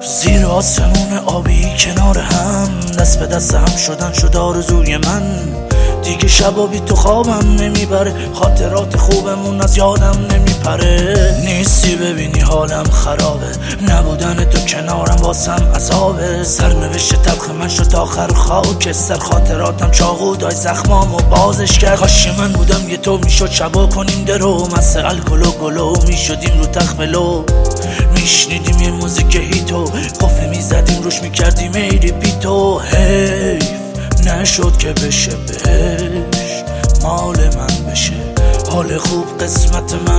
زیر آسمون آبی کنار هم، دست به دست هم شدن شد آرزوی من. دیگه شبا بی تو خوابم نمیبره، خاطرات خوبمون از یادم نمیپره. نیستی ببینی حالم خرابه، نبودن تو کنارم واسم عذابه. سرنوشت تلخ من شد آخر خاکستر، خاطراتم چاقو دای زخمامو بازش کرد. کاش من بودم یه تو میشد شبا کنیم درو، مست الکل و گلو میشدیم رو تخت بلو. میشنیدیم یه موزیک هیتو، قفل میزدیم روش میکردیم ای ریپیتو. حیف نشد که بشه بهش مال من بشه، حال خوب قسمت من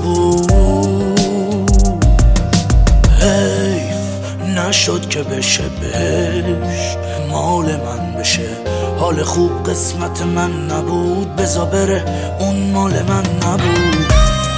نبود. حیف نشد که بشه بهش مال من بشه، حال خوب قسمت من نبود. بزا بره اون مال من نبود.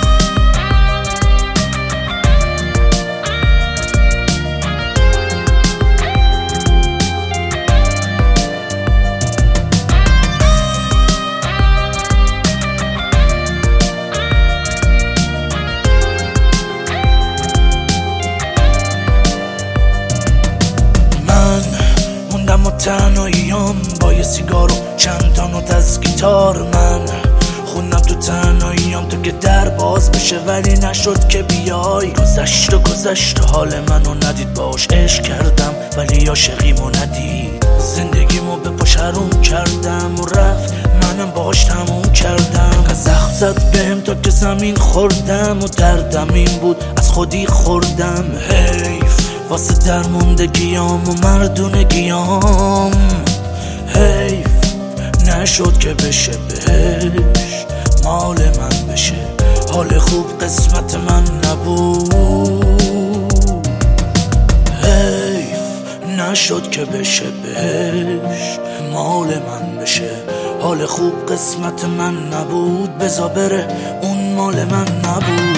تنهاییام با یه سیگار و چند تا نوت از گیتار، من خوندم تو تنهاییام تو که در باز بشه ولی نشد که بیای. گذشت و حال منو ندید، باش عشق کردم ولی عاشقیمو ندید. زندگیمو به پاش حروم کردم و رفت، منم باش تموم کردم. زخم زد بهم تا که زمین خوردم و دردم این بود از خودی خوردم. حیف واسه درموندگیام و مردونگیام. حیف نشد که بشه بهش مال من بشه، حال خوب قسمت من نبود. حیف نشد که بشه بهش مال من بشه، حال خوب قسمت من نبود. بزا بره اون مال من نبود.